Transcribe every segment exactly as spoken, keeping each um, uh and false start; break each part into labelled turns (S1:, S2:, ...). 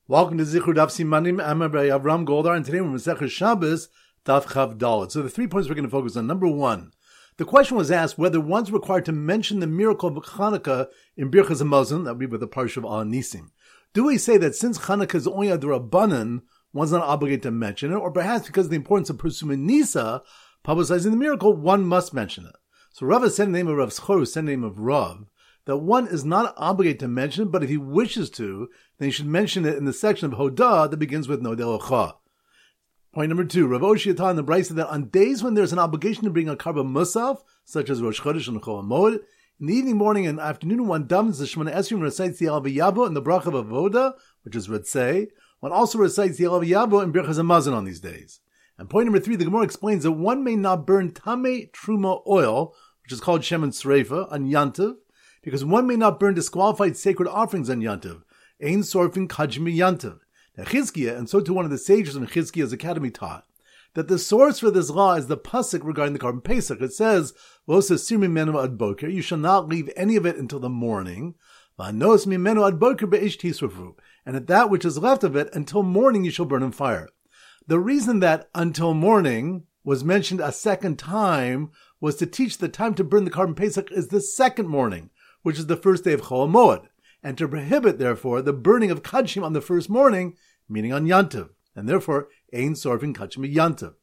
S1: Welcome to Zichur Daf Simanim. I'm Rabbi Avram Goldar, and today we're Masechah Shabbos Daf Chav Dalet. So the three points we're going to focus on. Number one, the question was asked whether one's required to mention the miracle of Chanukah in Birchas Hamazon, that would be with the parsha of Al Nisim. Do we say that since Chanukah is only a D'Rabbanan, one's not obligated to mention it, or perhaps because of the importance of Persuma Nisa, publicizing the miracle, one must mention it? So Rav said in the name of Rav Schor, who said in the name of Rav, that one is not obligated to mention it, but if he wishes to, then he should mention it in the section of Hodah that begins with Nodeh Lecha. Point number two, Rav Oshia taught in the Brisa that on days when there's an obligation to bring a Karban Musaf, such as Rosh Chodesh and Chol Hamoed, in the evening, morning, and afternoon, one davens the Shemona Esrei and recites the El V'Yavo in the Bracha of Avoda, which is Ritzei. One also recites the El V'Yavo in Birchas Hamazon on these days. And point number three, the Gemara explains that one may not burn Tamei Truma oil, which is called Shemen Sreifa, on Yantiv, because one may not burn disqualified sacred offerings on Yantiv. Ein Sorfin Kajmi Yantiv. Now Chizkiah, and so too one of the sages in Chizkiah's academy, taught that the source for this law is the pasuk regarding the Karban Pesach. It says, "V'osasir mimenu ad boker," you shall not leave any of it until the morning. "V'anos mimenu ad boker be'ish tisrafu," and at that which is left of it until morning you shall burn in fire. The reason that until morning was mentioned a second time was to teach the time to burn the Karban Pesach is the second morning, which is the first day of Chol Hamoed, and to prohibit, therefore, the burning of Kadshim on the first morning, meaning on Yantiv, and therefore, Ein Sorfin Kadshim Yantiv.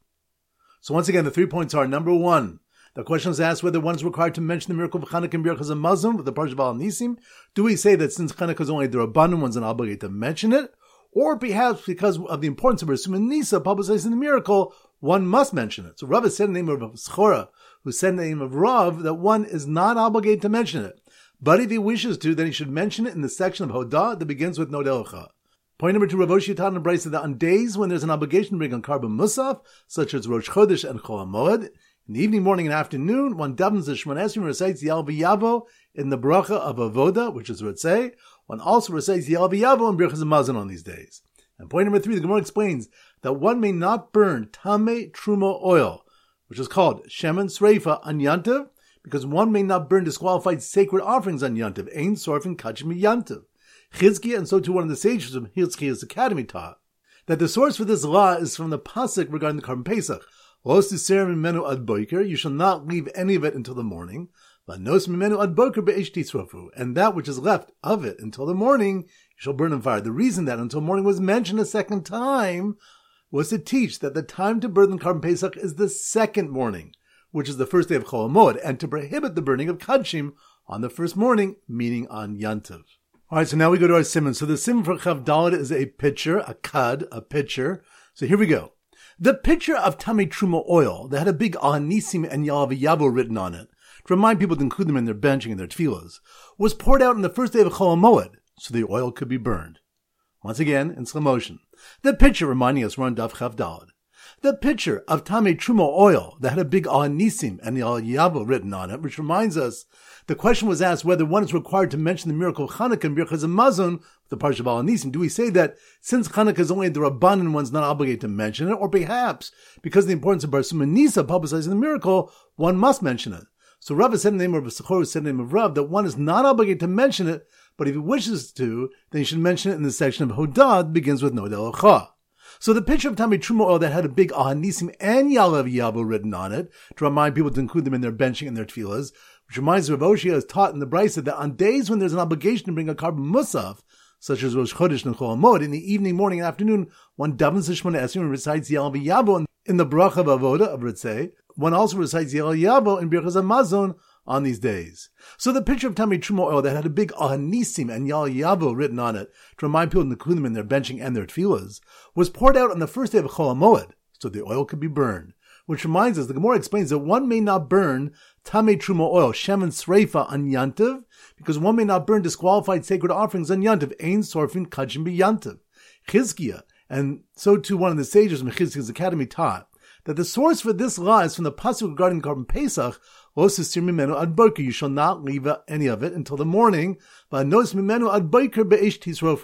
S1: So once again, the three points are, number one, the question is asked whether one is required to mention the miracle of Chanukah and Birchas Hamazon with the parsha of Al Nisim. Do we say that since Chanukah is only D'Rabbanan, one's not obligated to mention it? Or perhaps because of the importance of Persuma Nisa publicizing the miracle, one must mention it. So Rav said in the name of Rav Schora, who said in the name of Rav, that one is not obligated to mention it. But if he wishes to, then he should mention it in the section of Hodah that begins with Nodeh Lecha. Point number two, Rav Oshia taught in the Brisa that on days when there's an obligation to bring on Karban Musaf, such as Rosh Chodesh and Chol Hamoed, in the evening, morning, and afternoon, one davens the Shemona Esrei and recites the El V'Yavo in the Bracha of Avoda, which is Ritzei. One also recites the El V'Yavo in Birchas Hamazon on these days. And point number three, the Gemara explains that one may not burn Tamei Truma oil, which is called Shemen Sreifa on Yantiv, because one may not burn disqualified sacred offerings on Yantiv. Ein Sorfin Kachim Yantiv. Chizkiah, and so too one of the sages of Chizkiah's academy, taught that the source for this law is from the pasuk regarding the Karban Pesach. Los tisir mimenu ad boker, you shall not leave any of it until the morning. Vanos mimenu ad boker be'ish tisrafu, and that which is left of it until the morning you shall burn in fire. The reason that until morning was mentioned a second time was to teach that the time to burn the Karban Pesach is the second morning, which is the first day of Chol Hamoed, and to prohibit the burning of Kadshim on the first morning, meaning on Yantiv. All right, so now we go to our simon. So the simon for Chav Dalet is a pitcher, a kad, a pitcher. So here we go. The pitcher of Tamei Truma oil that had a big Al Nisim and El V'Yavo written on it, to remind people to include them in their benching and their tefillas, was poured out on the first day of Chol Hamoed, so the oil could be burned. Once again, in slow motion. The pitcher, reminding us, we're on Daf Chav Dalet. The pitcher of Tamei Truma oil that had a big Al Nisim and El V'Yavo written on it, which reminds us, the question was asked whether one is required to mention the miracle of Chanukah and Birchas Hamazon with the parsha of Al Nisim. Do we say that since Chanukah is only the Rabbanan, one's not obligated to mention it, or perhaps because of the importance of Persuma Nisa publicizing the miracle, one must mention it? So Rav said in the name of Rav said in the name of Rav that one is not obligated to mention it, but if he wishes to, then he should mention it in the section of Hodah that begins with Nodeh Lecha. So the picture of Tamei Truma oil that had a big Al Nisim and El V'Yavo written on it, to remind people to include them in their benching and their tefillas, which reminds us of Rav Oshia is taught in the Brisa that on days when there's an obligation to bring a Karban Musaf, such as Rosh Chodesh and Chol Hamoed, in the evening, morning, and afternoon, one davens the Shemona Esrei and recites the El V'Yavo in the Bracha of Avoda of Ritzei. One also recites the El V'Yavo in Birchas Hamazon on these days. So the picture of Tamei Truma oil that had a big Al Nisim and El V'Yavo written on it, to remind people to include them in their benching and their tefillas, was poured out on the first day of Chol Hamoed, so the oil could be burned. Which reminds us, the Gemara explains that one may not burn Tamei Truma oil, Shemen Sreifa, on Yantiv, because one may not burn disqualified sacred offerings on Yantiv. Ein Sorfin Kachim Yantiv. Chizkiah, and so too one of the sages from Chizkiah's academy, taught that the source for this law is from the pasuk regarding Karban Pesach. Los tisir mimenu ad boker, you shall not leave any of it until the morning. Vanos mimenu ad boker be'ish tisrofu,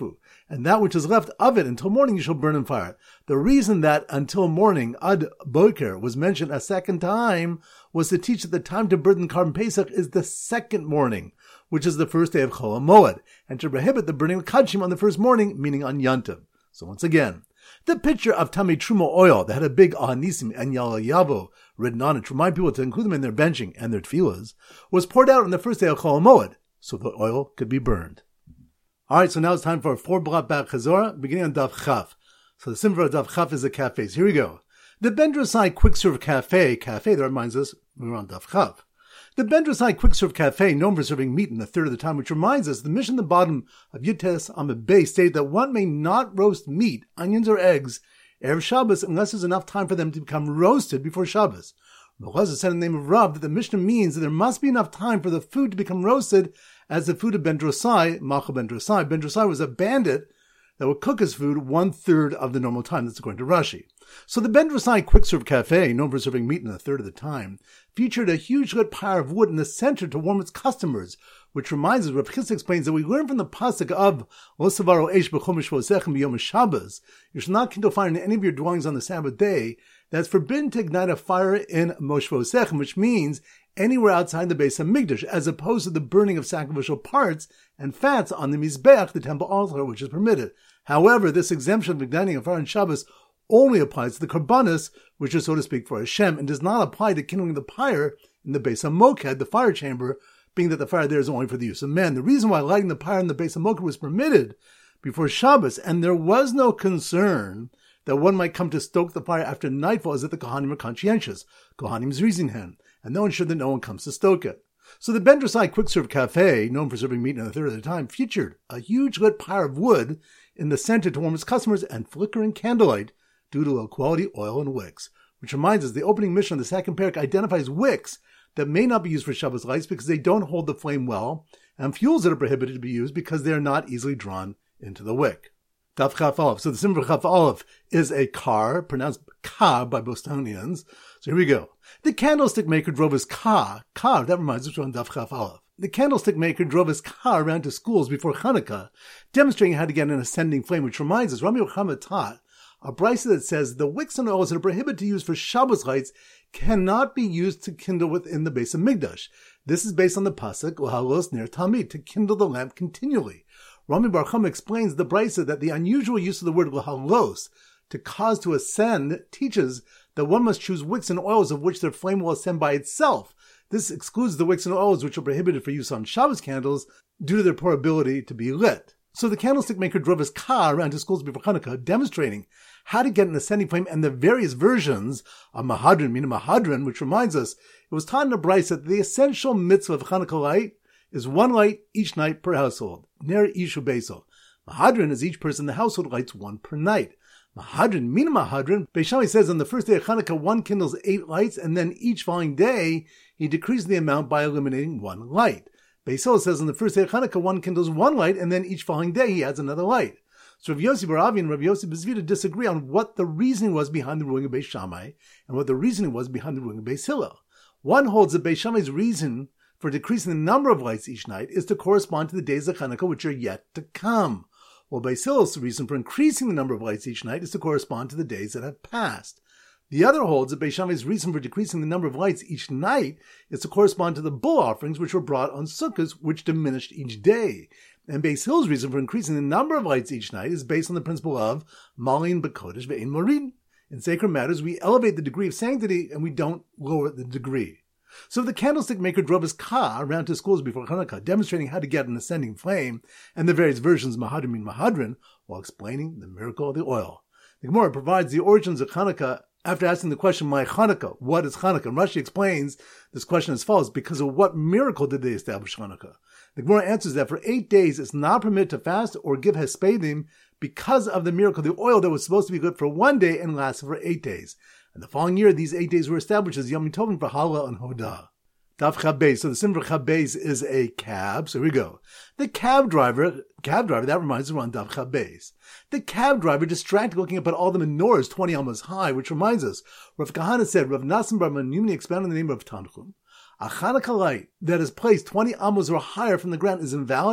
S1: and that which is left of it until morning you shall burn in fire. The reason that until morning, ad boker, was mentioned a second time was to teach that the time to burn Karban Pesach is the second morning, which is the first day of Chol HaMoed, and to prohibit the burning of Kadshim on the first morning, meaning on Yantav. So once again, the picture of Tamei Truma oil that had a big Ahanisim and Yalayavo written on it to remind people to include them in their benching and their tefillas was poured out on the first day of Chol HaMoed, so the oil could be burned. Alright, so now it's time for a four block back Chazorah, beginning on Daf Chaf. So the symbol of Daf Chaf is the cafes. Here we go. The Ben Drosai Quick Serve Cafe, cafe that reminds us we're on Daf Chaf. The Ben Drosai Quick Serve Cafe, known for serving meat in a third of the time, which reminds us the mission at the bottom of Yutes Amud Beis stated that one may not roast meat, onions, or eggs Erev Shabbos unless there's enough time for them to become roasted before Shabbos. Melchizedek said in the name of Rav that the Mishnah means that there must be enough time for the food to become roasted as the food of Ben Drosai, Macha Ben Drosai. Ben Drosai was a bandit that would cook his food one third of the normal time. That's according to Rashi. So the Ben Drosai Quick Serve Cafe, known for serving meat in a third of the time, featured a huge lit pyre of wood in the center to warm its customers, which reminds us, Rav Chisda explains that we learn from the pasuk of Lo Savaro Eish B'chom Shvosechem B'Yom Shabbos, you shall not kindle fire in any of your dwellings on the Sabbath day, that it's forbidden to ignite a fire in Moshvosechem, which means anywhere outside the Beis HaMikdash, as opposed to the burning of sacrificial parts and fats on the Mizbeach, the temple altar, which is permitted. However, this exemption of igniting a fire on Shabbos only applies to the Karbanis, which is, so to speak, for Hashem, and does not apply to kindling the pyre in the Beis HaMoked, the fire chamber, being that the fire there is only for the use of men. The reason why lighting the pyre in the Beis HaMoked was permitted before Shabbos, and there was no concern that one might come to stoke the fire after nightfall, is that the Kohanim are conscientious. Kohanim Zrizinhen, and no one should that no one comes to stoke it. So the Ben Drosai Quick Serve Cafe, known for serving meat in a third of the time, featured a huge lit pyre of wood in the center to warm its customers and flickering candlelight due to low-quality oil and wicks. Which reminds us, the opening mission of the second parak identifies wicks that may not be used for Shabbos lights because they don't hold the flame well, and fuels that are prohibited to be used because they are not easily drawn into the wick. Daf Chaf Aleph. So the symbol for Chaf Aleph is a car, pronounced ka by Bostonians. So here we go. The candlestick maker drove his ka, ka, that reminds us, we're on Daf Chaf Aleph. The candlestick maker drove his car around to schools before Hanukkah, demonstrating how to get an ascending flame, which reminds us, Rami Yochama taught a brisa that says the wicks and oils that are prohibited to use for Shabbos lights cannot be used to kindle within the Beis HaMikdash. This is based on the pasuk L'halos ner tamid, to kindle the lamp continually. Rami Bar Chama explains the brisa that the unusual use of the word L'halos, to cause to ascend, teaches that one must choose wicks and oils of which their flame will ascend by itself. This excludes the wicks and oils which are prohibited for use on Shabbos candles due to their poor ability to be lit. So the candlestick maker drove his car around to schools before Hanukkah, demonstrating how to get an ascending flame and the various versions of Mahadran, meaning Mahadran, which reminds us, it was taught in a brisa that the essential mitzvah of Hanukkah light is one light each night per household. Ner ishu beso. Mahadran is each person in the household lights one per night. Mahadran, meaning Mahadran, Beis Shammai says on the first day of Hanukkah, one kindles eight lights, and then each following day, he decreases the amount by eliminating one light. Beis Hillel says on the first day of Hanukkah, one kindles one light, and then each following day he adds another light. So Rav Yossi Bar Avi and Rav Yossi Bezvita disagree on what the reasoning was behind the ruling of Beis Shammai and what the reasoning was behind the ruling of Beis Hillel. One holds that Beis Shammai's reason for decreasing the number of lights each night is to correspond to the days of Hanukkah which are yet to come, while Beis Hillel's reason for increasing the number of lights each night is to correspond to the days that have passed. The other holds that Beis Shammai's reason for decreasing the number of lights each night is to correspond to the bull offerings which were brought on Sukkot, which diminished each day. And Beis Hillel's reason for increasing the number of lights each night is based on the principle of Malin B'Kodesh Ve'ein Morin. In sacred matters, we elevate the degree of sanctity and we don't lower the degree. So the candlestick maker drove his car around to schools before Hanukkah, demonstrating how to get an ascending flame and the various versions of Mahadran and Mahadran, while explaining the miracle of the oil. The Gemara provides the origins of Hanukkah after asking the question, "My Hanukkah, what is Hanukkah?" And Rashi explains this question as follows: because of what miracle did they establish Hanukkah? The Gemara answers that for eight days it's not permitted to fast or give hespedim because of the miracle, the oil that was supposed to be good for one day and lasted for eight days. And the following year, these eight days were established as Yom Tovim for Hallel and Hodah. Daf Chabez. So the symbol for Chabez is a cab. So here we go. The cab driver, cab driver, that reminds us we're on Daf Chabez. The cab driver distracted looking up at all the menorahs twenty amos high, which reminds us, Rav Kahana said, Rav Nassim Bar Menumni expounded the name of Tanchum. A Hanukkah light that is placed twenty amos or higher from the ground is invalid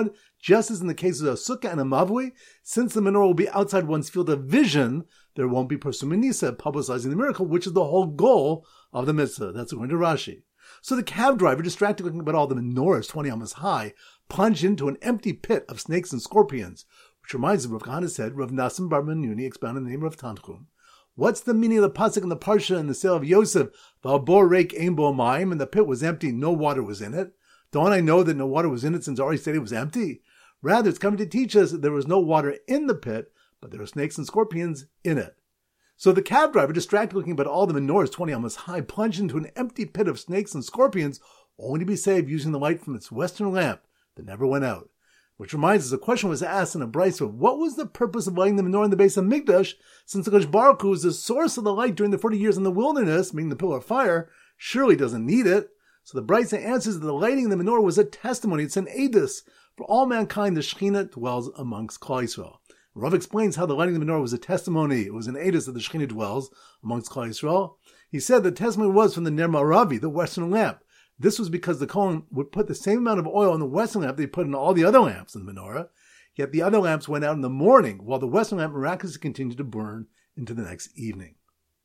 S1: Just as in the cases of Sukkah and a Mavui, since the menorah will be outside one's field of vision, there won't be Parsum Nisa publicizing the miracle, which is the whole goal of the mitzvah. That's according to Rashi. So the cab driver, distracted looking about all the menorahs twenty amas high, plunged into an empty pit of snakes and scorpions, which reminds him of Rav Kahana said, Rav Nassim Bar Menuni expounded the name of Tanchum. What's the meaning of the pasuk in the parsha in the sale of Yosef? V'abor reik ein bo mayim, and the pit was empty, no water was in it. Don't I know that no water was in it since I already said it was empty? Rather, it's coming to teach us that there was no water in the pit, but there were snakes and scorpions in it. So the cab driver, distracted looking about all the menorahs twenty amas high, plunged into an empty pit of snakes and scorpions, only to be saved using the light from its western lamp that never went out. Which reminds us, a question was asked in a brisa, what was the purpose of lighting the menorah in the base of Mikdash, since the Kadosh Baruch Hu is the source of the light during the forty years in the wilderness, meaning the pillar of fire, surely doesn't need it. So the brisa answers that the lighting of the menorah was a testimony, it's an edus. For all mankind, the Shekhinah dwells amongst Klal Yisrael. Rav explains how the lighting of the menorah was a testimony. It was an edus that the Shekhinah dwells amongst Klal Yisrael. He said the testimony was from the Ner Maravi, the western lamp. This was because the Kohen would put the same amount of oil in the western lamp they put in all the other lamps in the menorah, yet the other lamps went out in the morning, while the western lamp miraculously continued to burn into the next evening.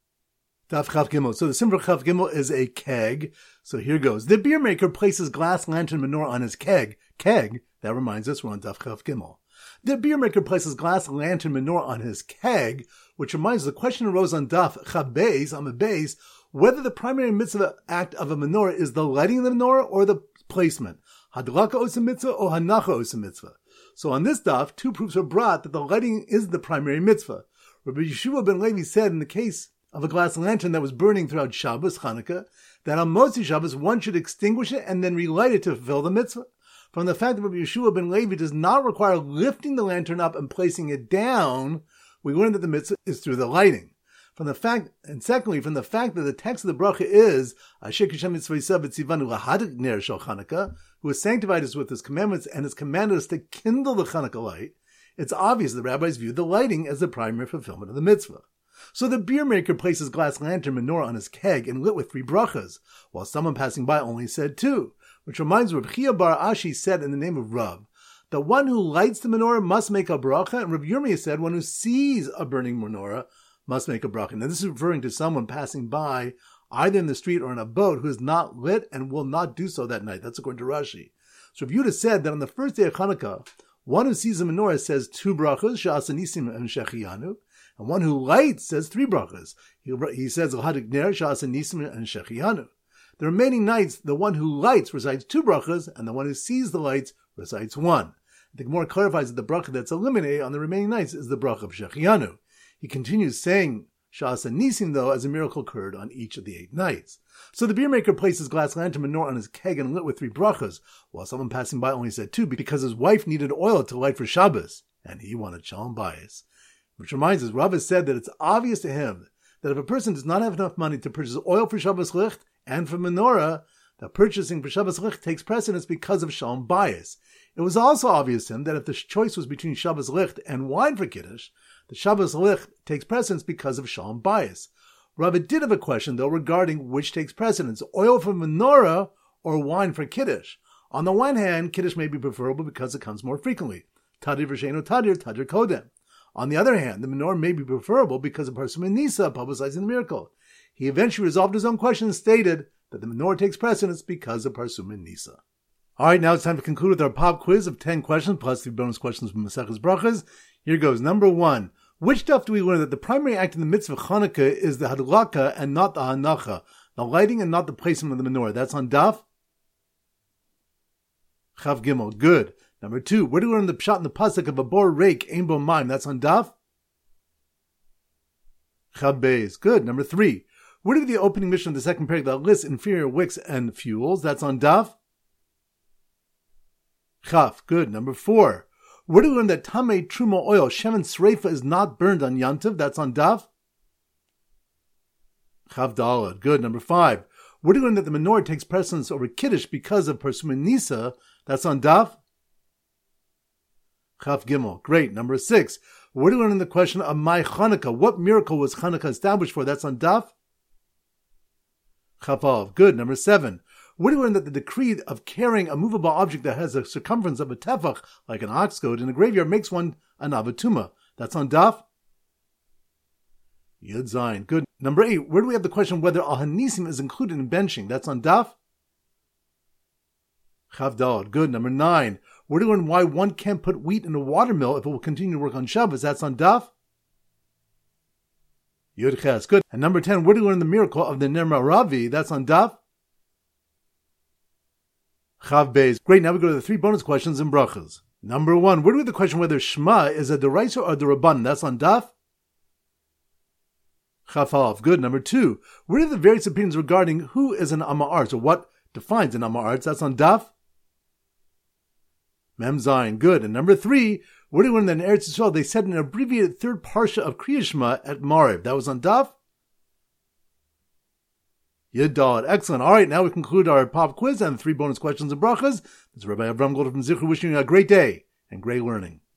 S1: Daf Chav Gimel. So the symbol for Chav Gimel is a keg. So here goes. The beer maker places glass lantern menorah on his keg. Keg, that reminds us we're on Daf Chav Gimel. The beer maker places glass lantern menorah on his keg, which reminds us the question arose on Daf Chav Beis, on the base, whether the primary mitzvah act of a menorah is the lighting of the menorah or the placement. Hadlaka osa mitzvah or hanacha osa mitzvah. So on this daf, two proofs are brought that the lighting is the primary mitzvah. Rabbi Yeshua ben Levi said in the case of a glass lantern that was burning throughout Shabbos, Chanukah, that on Motzi Shabbos one should extinguish it and then relight it to fulfill the mitzvah. From the fact that Rabbi Yeshua ben Levi does not require lifting the lantern up and placing it down, we learn that the mitzvah is through the lighting. From the fact, and secondly, from the fact that the text of the bracha is Asher Kishem Mitzvaysav B'tzivanu Lahadik Ner Shel Chanukah, who has sanctified us with his commandments and has commanded us to kindle the Chanukah light, it's obvious the rabbis view the lighting as the primary fulfillment of the mitzvah. So the beer maker places glass lantern menorah on his keg and lit with three brachas, while someone passing by only said two, which reminds me of Chia Bar Ashi said in the name of Rav, the one who lights the menorah must make a bracha, and Rav Yirmiyah said one who sees a burning menorah must make a bracha. Now this is referring to someone passing by either in the street or in a boat who is not lit and will not do so that night. That's according to Rashi. So Rav Yehuda said that on the first day of Chanukah, one who sees a menorah says two brachas, Sha'asa Nisim and Shechiyanu, and one who lights says three brachas. He, he says L'hadik Ner, Sha'asa Nisim and Shechiyanu. The remaining nights, the one who lights recites two brachas, and the one who sees the lights recites one. The Gemara clarifies that the bracha that's eliminated on the remaining nights is the bracha of Shechiyanu. He continues saying Sha'asa Nisim, though, as a miracle occurred on each of the eight nights. So the beer maker placed his glass lantern menorah on his keg and lit with three brachas, while someone passing by only said two, because his wife needed oil to light for Shabbos, and he wanted shalom bayis. Which reminds us, Rav has said that it's obvious to him that if a person does not have enough money to purchase oil for Shabbos licht and for menorah, that purchasing for Shabbos licht takes precedence because of shalom bayis. It was also obvious to him that if the choice was between Shabbos licht and wine for Kiddush, the Shabbos licht takes precedence because of shalom bayis. Rava did have a question, though, regarding which takes precedence, oil for menorah or wine for Kiddush. On the one hand, Kiddush may be preferable because it comes more frequently. Tadir v'sheino tadir, tadir kodem. On the other hand, the menorah may be preferable because of Parsum Nisa publicizing the miracle. He eventually resolved his own question and stated that the menorah takes precedence because of Parsum Nisa. All right, now it's time to conclude with our pop quiz of ten questions, plus three bonus questions from Maseches Brachas. Here goes. Number one. Which stuff do we learn that the primary act in the mitzvah of Chanukah is the hadlaka and not the hanacha, the lighting and not the placement of the menorah? That's on Daf Chav Gimel. Good. Number two. Where do we learn the pshat in the pasuk of a bor reik ein bo mayim? That's on Daf Chav Beis. Good. Number three. Where do we the opening mission of the second paragraph that lists inferior wicks and fuels? That's on Daf Chav. Good. Number four. Where do we learn that Tamei Truma oil, Shemen Sreifa, is not burned on Yantiv? That's on Daf Chav Dalad. Good. Number five. Where do we learn that the menorah takes precedence over Kiddush because of Parsum Nisa? That's on Daf Chav Gimel. Great. Number six. Where do we learn in the question of my Chanukah? What miracle was Chanukah established for? That's on Daf Chav Av. Good. Number seven. Where do we learn that the decree of carrying a movable object that has a circumference of a tefach, like an ox goad, in a graveyard makes one an avatuma? That's on Daf Yud Zayin. Good. Number eight, where do we have the question whether al hanisim is included in benching? That's on Daf Chav Daled. Good. Number nine, where do we learn why one can't put wheat in a watermill if it will continue to work on Shabbos? That's on Daf Yud Ches. Good. And number ten, where do we learn the miracle of the Ner Maravi? That's on Daf Chav Beis. Great. Now we go to the three bonus questions in brachas. Number one, where do we have the question whether Shema is a deraisa or a derabban? That's on Daf Chaf Aleph. Good. Number two, where are the various opinions regarding who is an Amma Arts, or what defines an Amma Arts? That's on Daf Mem Zayin. Good. And number three, where do we learn that in Eretz Yisrael they said an abbreviated third parsha of Kriya Shema at Mariv? That was on Daf Yud Daled. Excellent. All right, now we conclude our pop quiz and three bonus questions and brachas. This is Rabbi Avram Goldberg from Zichur wishing you a great day and great learning.